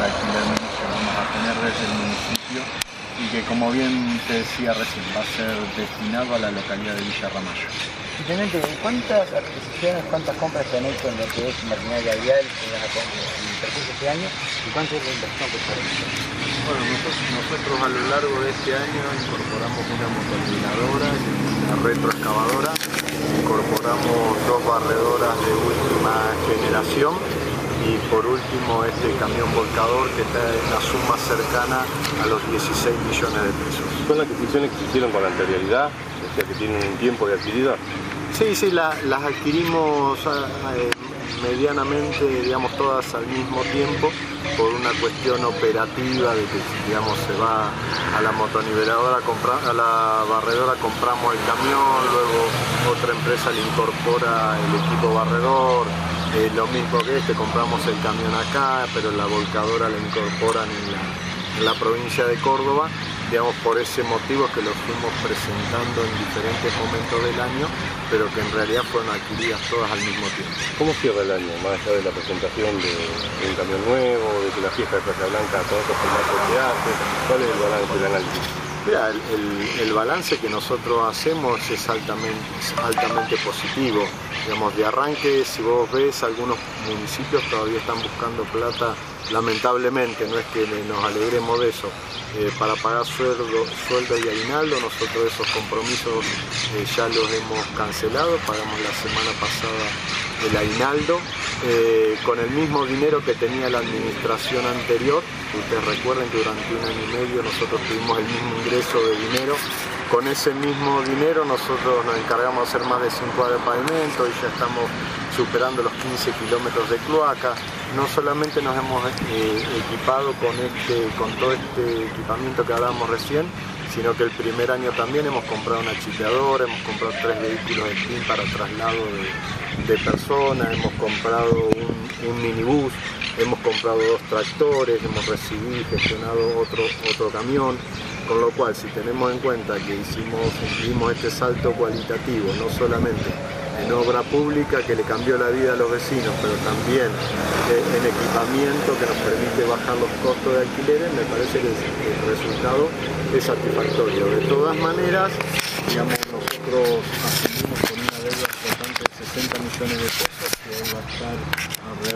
alquiler que vamos a tener desde el municipio y que, como bien te decía recién, va a ser destinado a la localidad de Villa Ramallo. Intendente, ¿cuántas adquisiciones, cuántas compras se han hecho en lo que es maquinaria vial en el percurso de este año y cuánto es la inversión que se ha hecho? Bueno, nosotros a lo largo de este año incorporamos una motolinadora, una retroexcavadora, incorporamos 2 barredoras de última generación y por último este camión volcador que está en una suma cercana a los 16 millones de pesos. ¿Son adquisiciones que se hicieron con anterioridad? O sea, que tienen un tiempo de adquirida. Sí, las adquirimos medianamente, digamos, todas al mismo tiempo por una cuestión operativa de que, digamos, se va a la motoniveladora, a la barredora compramos el camión, luego otra empresa le incorpora el equipo barredor, lo mismo que compramos el camión acá, pero la volcadora la incorporan en la provincia de Córdoba. Digamos, por ese motivo que lo fuimos presentando en diferentes momentos del año, pero que en realidad fueron adquiridas todas al mismo tiempo. ¿Cómo cierra el año, más allá de la presentación de un camión nuevo, de que la fiesta de Playa Blanca con otros formatos se hace? ¿Cuál es el balance del análisis? Mira, el balance que nosotros hacemos es altamente positivo. Digamos, de arranque, si vos ves, algunos municipios todavía están buscando plata, lamentablemente, no es que nos alegremos de eso, para pagar sueldo y aguinaldo. Nosotros esos compromisos ya los hemos cancelado, pagamos la semana pasada el aguinaldo, con el mismo dinero que tenía la administración anterior. Ustedes recuerden que durante 1 año y medio nosotros tuvimos el mismo ingreso de dinero. Con ese mismo dinero nosotros nos encargamos de hacer más de 5 cuadras de pavimento y ya estamos superando los 15 kilómetros de cloaca. No solamente nos hemos equipado con todo este equipamiento que hablábamos recién, sino que el primer año también hemos comprado una chipeadora, hemos comprado 3 vehículos de PIN para traslado de personas, hemos comprado un minibús, hemos comprado 2 tractores, hemos recibido y gestionado otro camión, con lo cual si tenemos en cuenta que hicimos este salto cualitativo, no solamente en obra pública que le cambió la vida a los vecinos, pero también en equipamiento que nos permite bajar los costos de alquileres, me parece que el resultado es satisfactorio. De todas maneras, digamos, nosotros asumimos con una deuda importante de 60 millones de pesos, que hoy va a estar alrededor